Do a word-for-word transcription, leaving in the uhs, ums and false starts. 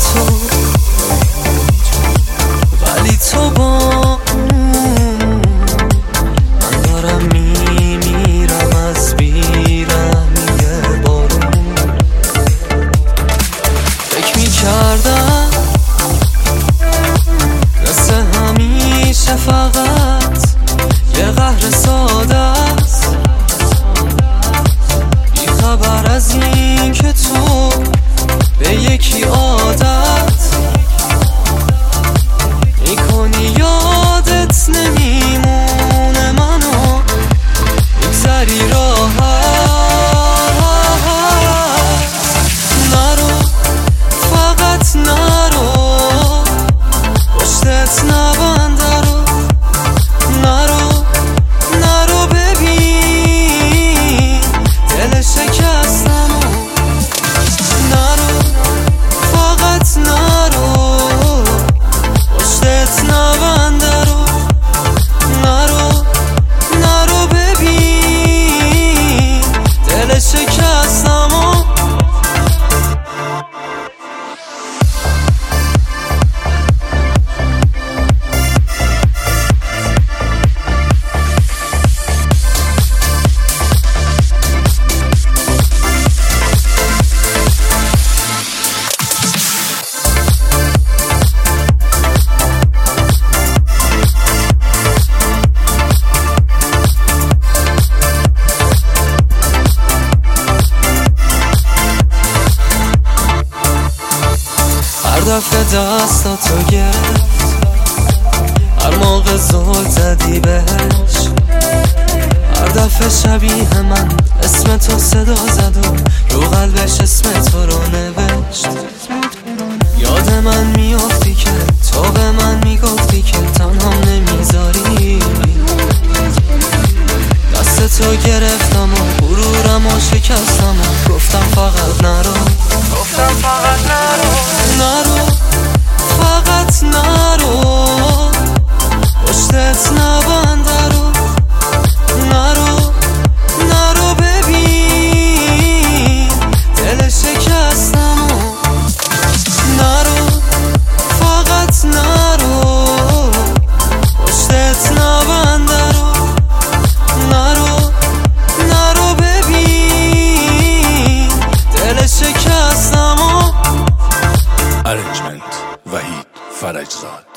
تو، ولی تو با اون من دارم میمیرم از بیرحمی بارون. فکر میکردم مثل همیشه فقط یه قهر ساده است، بی خبر از این که تو به یکی عادت میکنی، یادت نمیمونه منو میگذری راحت. نرو فقط نرو، پشتت نبنده رو، نرو نرو ببین دل شکستمو، نرو فقط نرو، پشتت نبنده رو، نرو نرو ببین دل شکستمو. هر دفعه دستاتو گرفت، هر موقع زل زدی بهش، هر دفعه شبیه من اسم تو صدا زد و رو قلبش اسم تو رو نوشت. یاد من میافتی که تو به من میگفتی که تنهام نمیذاری، دست تو گرفتم و غرورم و شکستم و گفتم فقط نرو، گفتم فقط نرو، نرو فقط نرو، پشتت نبنده رو، نرو نرو ببین دل شکستمو، نرو فقط نرو، پشتت نبنده رو، نرو نرو ببین دل شکستمو. Arrangement وحید فرجزاد.